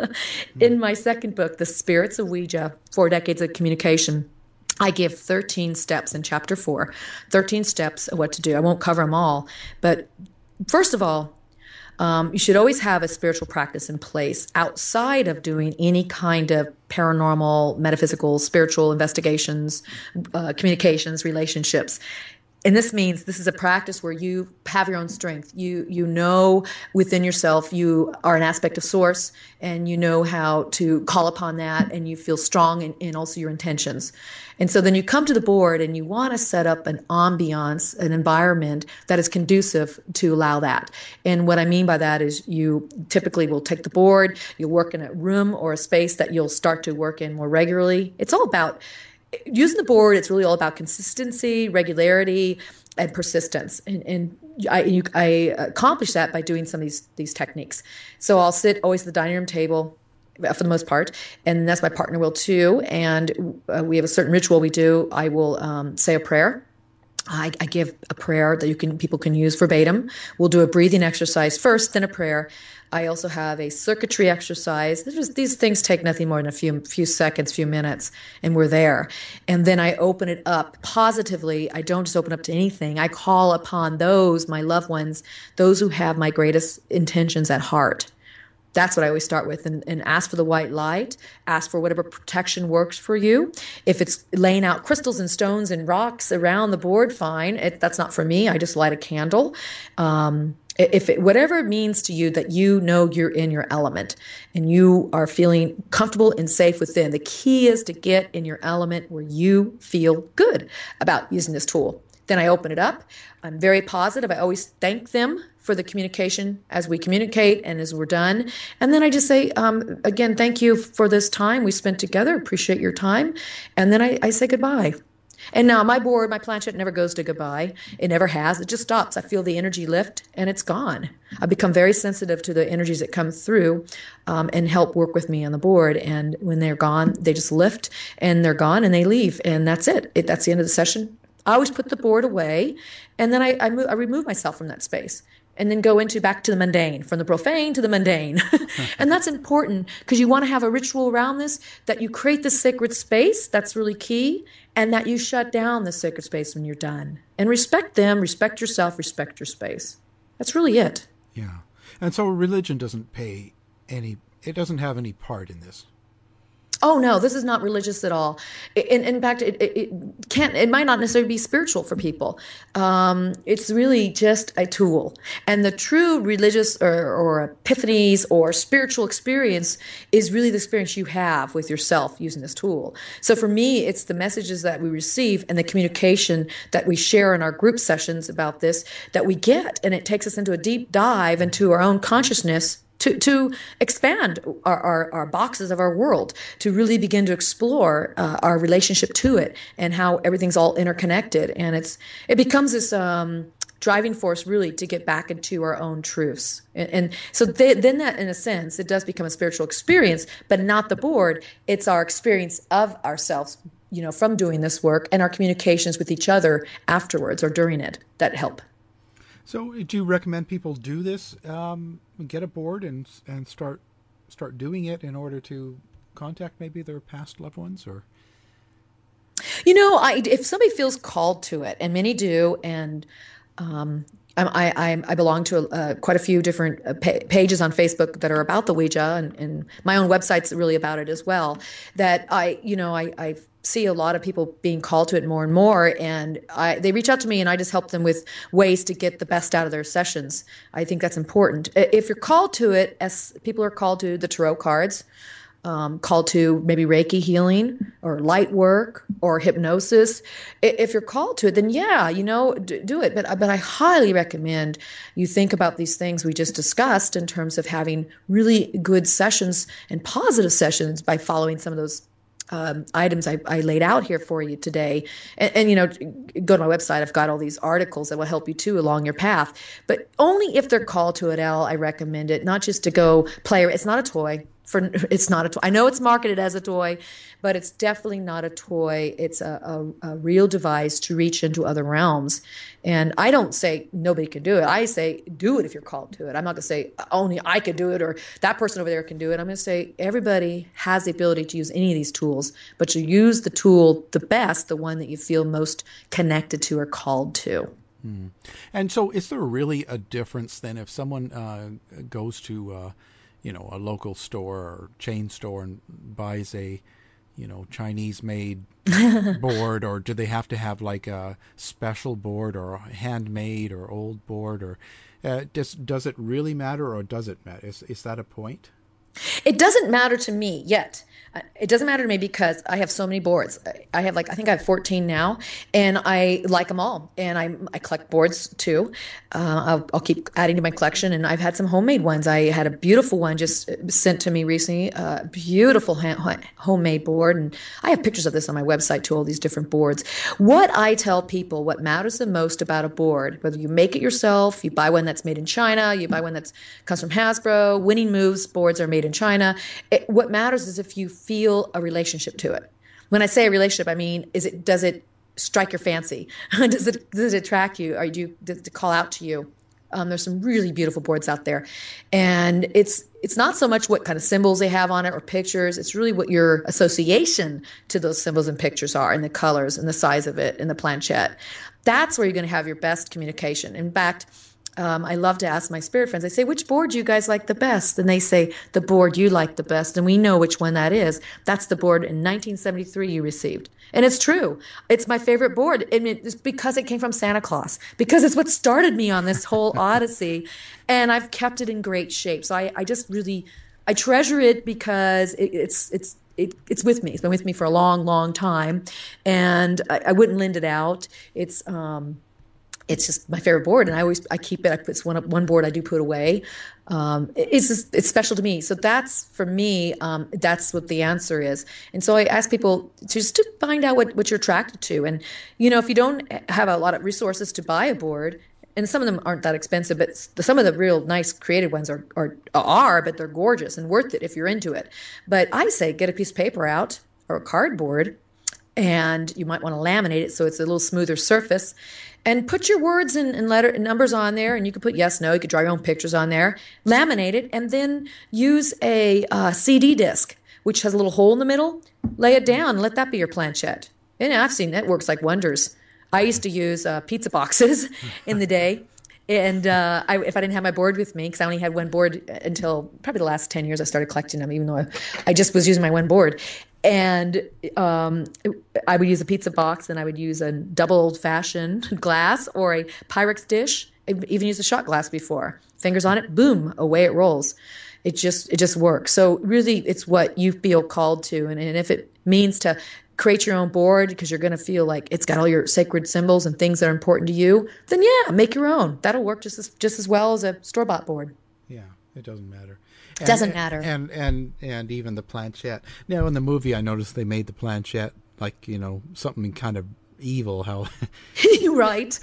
in my second book, The Spirits of Ouija, Four Decades of Communication, I give thirteen steps in chapter four, thirteen steps of what to do. I won't cover them all, but first of all, um, you should always have a spiritual practice in place outside of doing any kind of paranormal, metaphysical, spiritual investigations, uh, communications, relationships. And this means this is a practice where you have your own strength. You you know within yourself you are an aspect of source, and you know how to call upon that, and you feel strong in, in also your intentions. And so then you come to the board and you want to set up an ambiance, an environment that is conducive to allow that. And what I mean by that is you typically will take the board, you'll work in a room or a space that you'll start to work in more regularly. It's all about using the board. It's really all about consistency, regularity, and persistence. And, and I, you, I accomplish that by doing some of these these techniques. So I'll sit always at the dining room table, for the most part, and that's my partner will too. And uh, we have a certain ritual we do. I will um, say a prayer. I, I give a prayer that you can people can use verbatim. We'll do a breathing exercise first, then a prayer. I also have a circuitry exercise. Just, these things take nothing more than a few few seconds, few minutes, and we're there. And then I open it up positively. I don't just open up to anything. I call upon those, my loved ones, those who have my greatest intentions at heart. That's what I always start with, and, and ask for the white light, ask for whatever protection works for you. If it's laying out crystals and stones and rocks around the board, fine. It, that's not for me. I just light a candle. Um, if it, whatever it means to you that you know you're in your element and you are feeling comfortable and safe within, the key is to get in your element where you feel good about using this tool. Then I open it up. I'm very positive. I always thank them for the communication as we communicate and as we're done. And then I just say, um, again, thank you for this time we spent together. Appreciate your time. And then I, I say goodbye. And now my board, my planchette never goes to goodbye. It never has. It just stops. I feel the energy lift and it's gone. I become very sensitive to the energies that come through um, and help work with me on the board. And when they're gone, they just lift and they're gone and they leave. And that's it. it that's the end of the session. I always put the board away, and then I, I, move, I remove myself from that space and then go into back to the mundane, from the profane to the mundane. And that's important because you want to have a ritual around this, that you create the sacred space. That's really key. And that you shut down the sacred space when you're done. And respect them, respect yourself, respect your space. That's really it. Yeah. And so religion doesn't pay any, it doesn't have any part in this. Oh no, this is not religious at all. In, in fact, it, it, it can't. It might not necessarily be spiritual for people. Um, it's really just a tool. And the true religious or, or epiphanies or spiritual experience is really the experience you have with yourself using this tool. So for me, it's the messages that we receive and the communication that we share in our group sessions about this that we get, and it takes us into a deep dive into our own consciousness. To, to expand our, our, our boxes of our world, to really begin to explore uh, our relationship to it and how everything's all interconnected. And it's it becomes this um, driving force really to get back into our own truths. And, and so they, then that, in a sense, it does become a spiritual experience, but not the board. It's our experience of ourselves you know, from doing this work, and our communications with each other afterwards or during it that help. So do you recommend people do this, um, get a board and and start start doing it in order to contact maybe their past loved ones? Or You know, I, if somebody feels called to it, and many do, and um, I, I, I belong to uh, quite a few different uh, pa- pages on Facebook that are about the Ouija, and, and my own website's really about it as well, that I, you know, I, I see a lot of people being called to it more and more, and I, they reach out to me, and I just help them with ways to get the best out of their sessions. I think that's important. If you're called to it, as people are called to the tarot cards, Um, called to maybe Reiki healing or light work or hypnosis. If you're called to it, then yeah, you know, do, do it. But but I highly recommend you think about these things we just discussed in terms of having really good sessions and positive sessions by following some of those Um, items I, I laid out here for you today. And, and, you know, go to my website. I've got all these articles that will help you too along your path. But only if they're called to it, Al, I recommend it, not just to go play. It's not a toy. For It's not a toy. I know it's marketed as a toy, but it's definitely not a toy. It's a, a, a real device to reach into other realms. And I don't say nobody can do it. I say do it if you're called to it. I'm not going to say only I could do it or that person over there can do it. I'm going to say everybody has the ability to use any of these tools, but you use the tool the best, the one that you feel most connected to or called to. Hmm. And so is there really a difference then if someone uh, goes to, uh, you know, a local store or chain store and buys a, you know, Chinese-made board, or do they have to have like a special board or a handmade or old board, or uh, does does it really matter, or does it matter? Is is that a point? It doesn't matter to me yet. It doesn't matter to me because I have so many boards. I have like, I think I have fourteen now, and I like them all. And I I collect boards too. Uh, I'll, I'll keep adding to my collection. And I've had some homemade ones. I had a beautiful one just sent to me recently, a beautiful ha- homemade board. And I have pictures of this on my website too, all these different boards. What I tell people, what matters the most about a board, whether you make it yourself, you buy one that's made in China, you buy one that's comes from Hasbro, Winning Moves boards are made in China. It, what matters is if you feel a relationship to it. When I say a relationship, I mean, is it does it strike your fancy? does it does it attract you? Or do you does it call out to you? Um, there's some really beautiful boards out there, and it's it's not so much what kind of symbols they have on it or pictures. It's really what your association to those symbols and pictures are, and the colors and the size of it and the planchette. That's where you're going to have your best communication. In fact, Um, I love to ask my spirit friends, I say, which board do you guys like the best? And they say, the board you like the best. And we know which one that is. That's the board in nineteen seventy-three you received. And it's true. It's my favorite board. And it's because it came from Santa Claus, because it's what started me on this whole odyssey. And I've kept it in great shape. So I, I just really, I treasure it because it, it's, it's, It, it's with me. It's been with me for a long, long time. And I, I wouldn't lend it out. It's, um, It's just my favorite board, and I always I keep it. I put it's one one board I do put away. Um, it's just, it's special to me. So that's for me. Um, that's what the answer is. And so I ask people to just to find out what, what you're attracted to. And you know, if you don't have a lot of resources to buy a board, and some of them aren't that expensive, but some of the real nice creative ones are are are, but they're gorgeous and worth it if you're into it. But I say get a piece of paper out or a cardboard, and you might want to laminate it so it's a little smoother surface. And put your words and, and letter and numbers on there, and you can put yes, no. You could draw your own pictures on there. Laminate it, and then use a uh, C D disc, which has a little hole in the middle. Lay it down, and let that be your planchette. And I've seen that works like wonders. I used to use uh, pizza boxes in the day, and uh, I, if I didn't have my board with me, because I only had one board until probably the last ten years, I started collecting them, even though I, I just was using my one board. And um, I would use a pizza box, and I would use a double old-fashioned glass or a Pyrex dish. I've even used a shot glass before. Fingers on it, boom, away it rolls. It just it just works. So really, it's what you feel called to. And, and if it means to create your own board because you're going to feel like it's got all your sacred symbols and things that are important to you, then yeah, make your own. That'll work just as, just as well as a store-bought board. Yeah, it doesn't matter. And, doesn't matter. And, and and even the planchette. Now, in the movie, I noticed they made the planchette like, you know, something kind of evil. How right.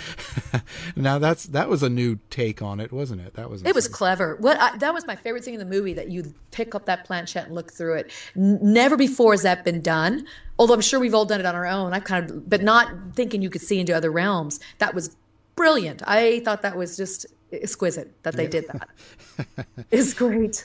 Now that's that was a new take on it, wasn't it? That was it was clever. What I, that was my favorite thing in the movie, that you pick up that planchette and look through it. N- never before has that been done. Although I'm sure we've all done it on our own. I kind of, but not thinking you could see into other realms. That was brilliant. I thought that was just exquisite that they did that. It's great.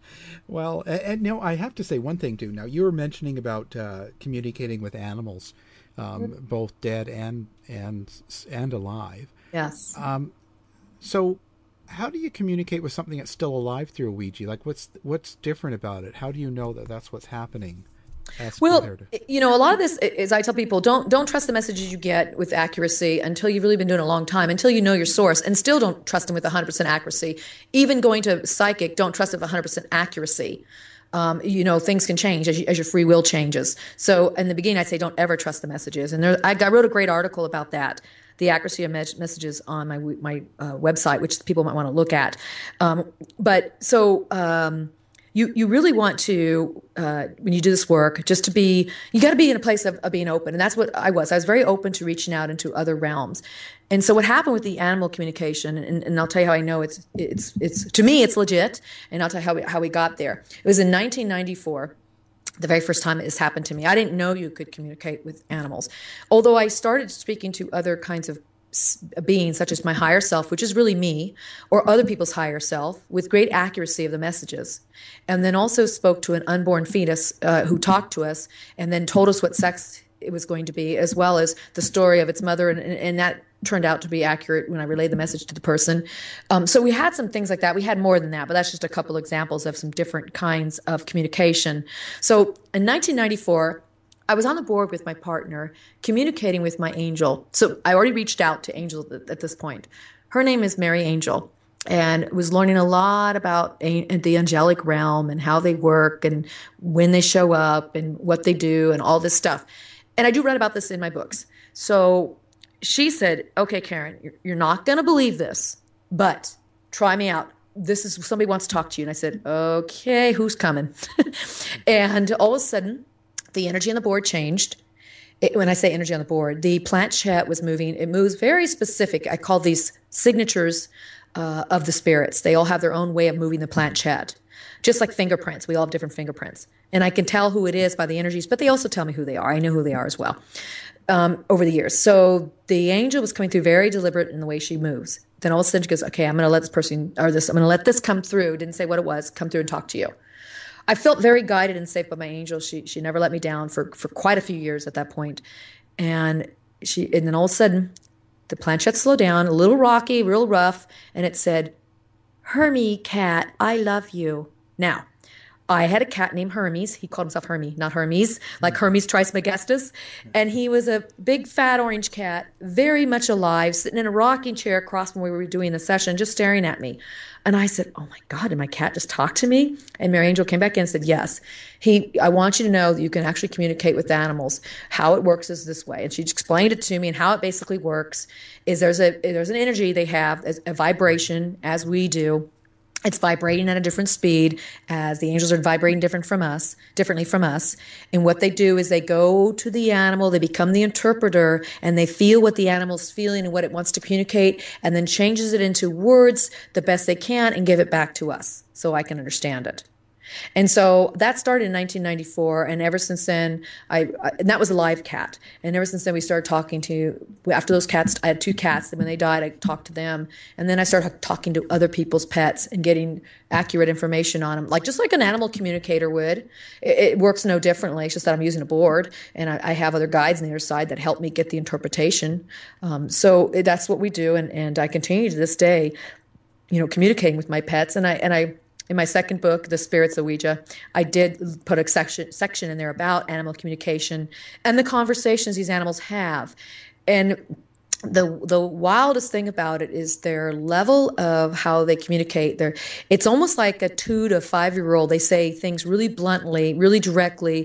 Well, and, and no, I have to say one thing too. Now you were mentioning about uh, communicating with animals, um, mm-hmm. both dead and and and alive. Yes. Um, so, how do you communicate with something that's still alive through a Ouija? Like, what's what's different about it? How do you know that that's what's happening? Well, you know, a lot of this is, I tell people, don't don't trust the messages you get with accuracy until you've really been doing it a long time, until you know your source, and still don't trust them with one hundred percent accuracy. Even going to psychic, don't trust it with one hundred percent accuracy. Um, you know, things can change as, you, as your free will changes. So in the beginning, I'd say don't ever trust the messages. And there, I, I wrote a great article about that, the accuracy of me- messages on my my uh, website, which people might want to look at. Um, but so... Um, You you really want to, uh, when you do this work, just to be, you got to be in a place of, of being open. And that's what I was. I was very open to reaching out into other realms. And so what happened with the animal communication, and, and I'll tell you how I know it's, it's, it's to me, it's legit. And I'll tell you how we, how we got there. It was in nineteen ninety-four. The very first time this happened to me. I didn't know you could communicate with animals. Although I started speaking to other kinds of beings, such as my higher self, which is really me, or other people's higher self, with great accuracy of the messages. And then also spoke to an unborn fetus uh, who talked to us and then told us what sex it was going to be, as well as the story of its mother. And, and that turned out to be accurate when I relayed the message to the person. Um, so we had some things like that. We had more than that, but that's just a couple examples of some different kinds of communication. So in nineteen ninety-four, I was on the board with my partner, communicating with my angel. So I already reached out to Angel at, at this point. Her name is Mary Angel, and was learning a lot about a, the angelic realm and how they work and when they show up and what they do and all this stuff. And I do write about this in my books. So she said, okay, Karen, you're, you're not going to believe this, but try me out. This is, somebody wants to talk to you. And I said, okay, who's coming? And all of a sudden, the energy on the board changed. It, when I say energy on the board, the planchette was moving. It moves very specific. I call these signatures uh, of the spirits. They all have their own way of moving the planchette, just like fingerprints. We all have different fingerprints. And I can tell who it is by the energies, but they also tell me who they are. I know who they are as well um, over the years. So the angel was coming through very deliberate in the way she moves. Then all of a sudden she goes, okay, I'm going to let this person, or this, I'm going to let this come through. Didn't say what it was, come through and talk to you. I felt very guided and safe by my angel. She she never let me down for, for quite a few years at that point. And she and then all of a sudden, the planchette slowed down, a little rocky, real rough, and it said, Hermie cat, I love you. Now, I had a cat named Hermes. He called himself Hermie, not Hermes, like Hermes Trismegistus. And he was a big, fat orange cat, very much alive, sitting in a rocking chair across when we were doing the session, just staring at me. And I said, oh, my God, did my cat just talk to me? And Mary Angel came back in and said, yes. He, I want you to know that you can actually communicate with animals. How it works is this way. And she explained it to me, and how it basically works is there's a there's an energy they have, a vibration, as we do. It's vibrating at a different speed, as the angels are vibrating different from us, differently from us. And what they do is they go to the animal, they become the interpreter, and they feel what the animal's feeling and what it wants to communicate, and then changes it into words the best they can and give it back to us so I can understand it. And so that started in nineteen ninety-four, and ever since then, I, I and that was a live cat. And ever since then, we started talking to, after those cats, I had two cats, and when they died, I talked to them. And then I started talking to other people's pets and getting accurate information on them, like just like an animal communicator would. It, it works no differently. It's just that I'm using a board, and I, I have other guides on the other side that help me get the interpretation. Um, so that's what we do, and, and I continue to this day, you know, communicating with my pets, and I and I. In my second book, The Spirits of Ouija, I did put a section section in there about animal communication and the conversations these animals have. And the the wildest thing about it is their level of how they communicate. They're, it's almost like a two to five-year-old. They say things really bluntly, really directly,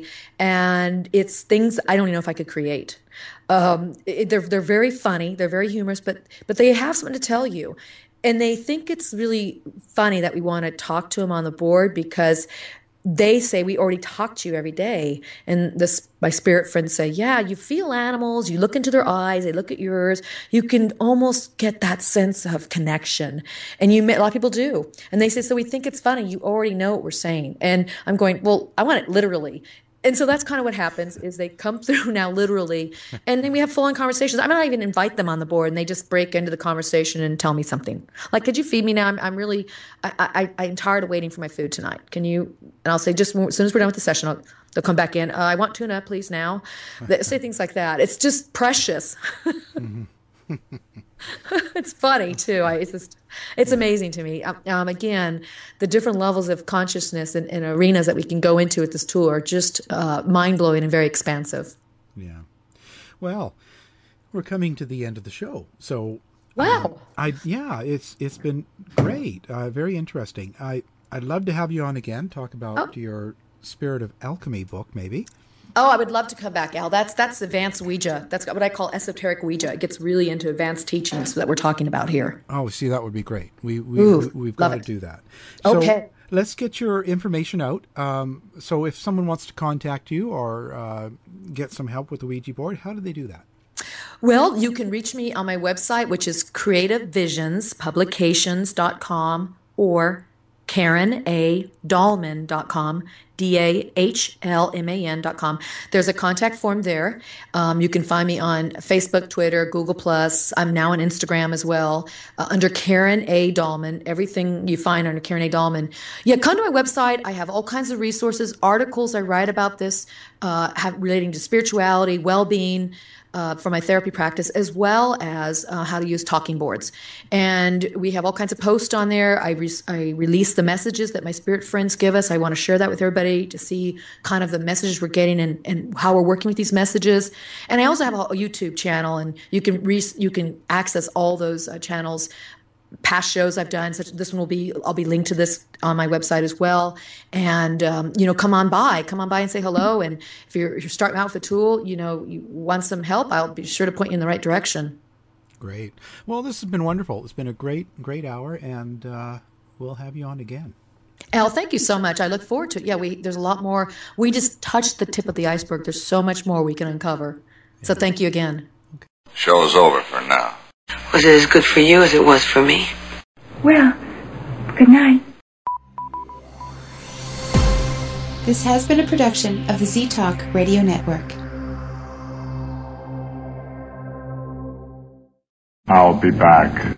and it's things I don't even know if I could create. Um, it, they're they're very funny, they're very humorous, but but they have something to tell you. And they think it's really funny that we want to talk to them on the board because they say, we already talk to you every day. And this, my spirit friends say, yeah, you feel animals, you look into their eyes, they look at yours. You can almost get that sense of connection. And you, a lot of people do. And they say, so we think it's funny. You already know what we're saying. And I'm going, well, I want it literally. And so that's kind of what happens is they come through now literally, and then we have full-on conversations. I might not even invite them on the board, and they just break into the conversation and tell me something. Like, could you feed me now? I'm, I'm really, I, I, I'm tired of waiting for my food tonight. Can you? And I'll say, just as soon as we're done with the session, I'll, they'll come back in. Uh, I want tuna, please, now. They say things like that. It's just precious. Mm-hmm. It's funny too. I, it's just, it's amazing to me. Um, again, the different levels of consciousness and, and arenas that we can go into with this tool are just uh, mind blowing and very expansive. Yeah. Well, we're coming to the end of the show, so wow. Um, I yeah, it's it's been great, uh, very interesting. I I'd love to have you on again, talk about oh. your Spirit of Alchemy book, maybe. Oh, I would love to come back, Al. That's that's advanced Ouija. That's what I call esoteric Ouija. It gets really into advanced teachings that we're talking about here. Oh, see, that would be great. We, we, Ooh, we, we've got to it. do that. So okay. Let's get your information out. Um, so if someone wants to contact you or uh, get some help with the Ouija board, how do they do that? Well, you can reach me on my website, which is creative visions publications dot com or Karen A. Dahlman dot com, D A H L M A N dot com. There's a contact form there. Um, you can find me on Facebook, Twitter, Google Plus. I'm now on Instagram as well, uh, under Karen A. Dahlman. Everything you find under Karen A. Dahlman. Yeah, come to my website. I have all kinds of resources, articles I write about this, uh, have, relating to spirituality, well-being, Uh, for my therapy practice, as well as uh, how to use talking boards. And we have all kinds of posts on there. I, re- I release the messages that my spirit friends give us. I want to share that with everybody to see kind of the messages we're getting and, and how we're working with these messages. And I also have a, a YouTube channel, and you can re- you can access all those uh, channels. Past shows I've done, such this one will be, I'll be linked to this on my website as well. And, um, you know, come on by, come on by and say hello. And if you're, if you're starting out with a tool, you know, you want some help, I'll be sure to point you in the right direction. Great. Well, this has been wonderful. It's been a great, great hour, and uh, we'll have you on again. Al, thank you so much. I look forward to it. Yeah, we, there's a lot more. We just touched the tip of the iceberg. There's so much more we can uncover. Yeah. So thank you again. Okay. Show's over for now. Was it as good for you as it was for me? Well, good night. This has been a production of the Z-Talk Radio Network. I'll be back.